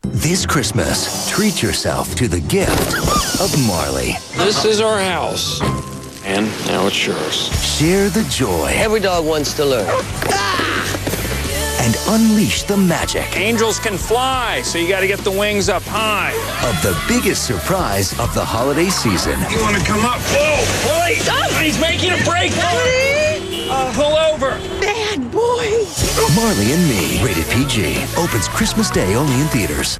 This Christmas, treat yourself to the gift of Marley. This is our house, and now it's yours. Share the joy. Every dog wants to learn. And unleash the magic. Angels can fly, so you got to get the wings up high. Of the biggest surprise of the holiday season. You want to come up? Whoa! Wait! He's making a break! Pull over! Bad boy. Marley and Me, rated PG, opens Christmas Day only in theaters.